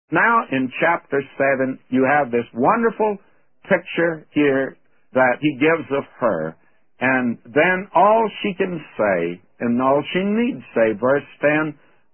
Now in chapter 7, you have this wonderful picture here that he gives of her. And then all she can say, and all she needs say, verse 10,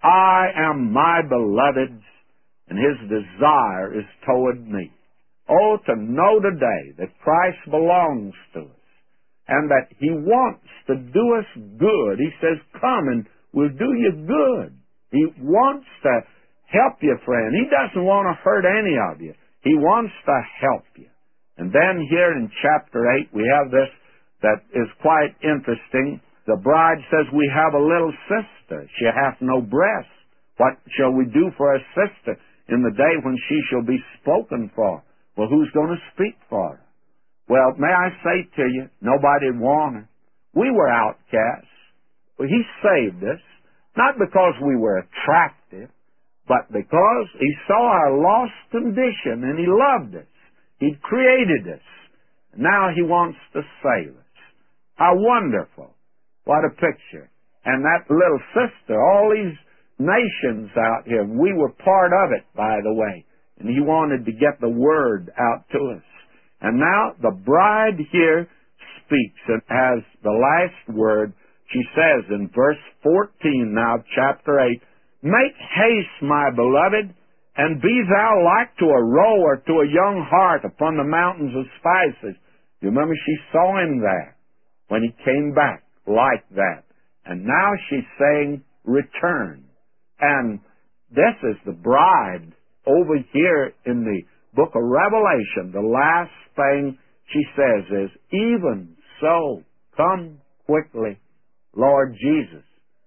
I am my beloved's, and his desire is toward me. Oh, to know today that Christ belongs to us, and that he wants to do us good. He says, come and we'll do you good. He wants to help you, friend. He doesn't want to hurt any of you. He wants to help you. And then here in chapter 8, we have this that is quite interesting. The bride says, we have a little sister. She hath no breast. What shall we do for our sister in the day when she shall be spoken for? Well, who's going to speak for her? Well, may I say to you, nobody'd want her. We were outcasts. Well, he saved us, not because we were attractive, but because he saw our lost condition and he loved us. He created us. Now he wants to save us. How wonderful. What a picture. And that little sister, all these nations out here, we were part of it, by the way. And he wanted to get the word out to us. And now the bride here speaks and has the last word. She says in verse 14 now, chapter 8, make haste, my beloved, and be thou like to a roe or to a young hart upon the mountains of spices. You remember she saw him there when he came back like that. And now she's saying, return. And this is the bride over here in the book of Revelation. The last thing she says is, even so, come quickly, Lord Jesus.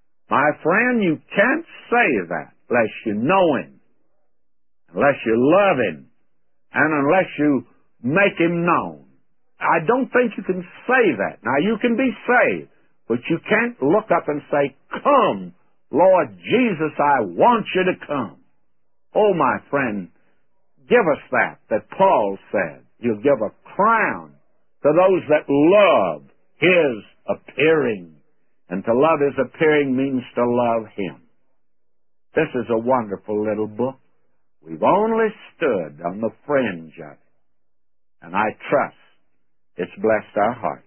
My friend, you can't say that unless you know him, unless you love him, and unless you make him known. I don't think you can say that. Now, you can be saved, but you can't look up and say, come, Lord Jesus, I want you to come. Oh, my friend, give us that Paul said. He'll give a crown to those that love his appearing. And to love his appearing means to love him. This is a wonderful little book. We've only stood on the fringe of it. And I trust it's blessed our hearts.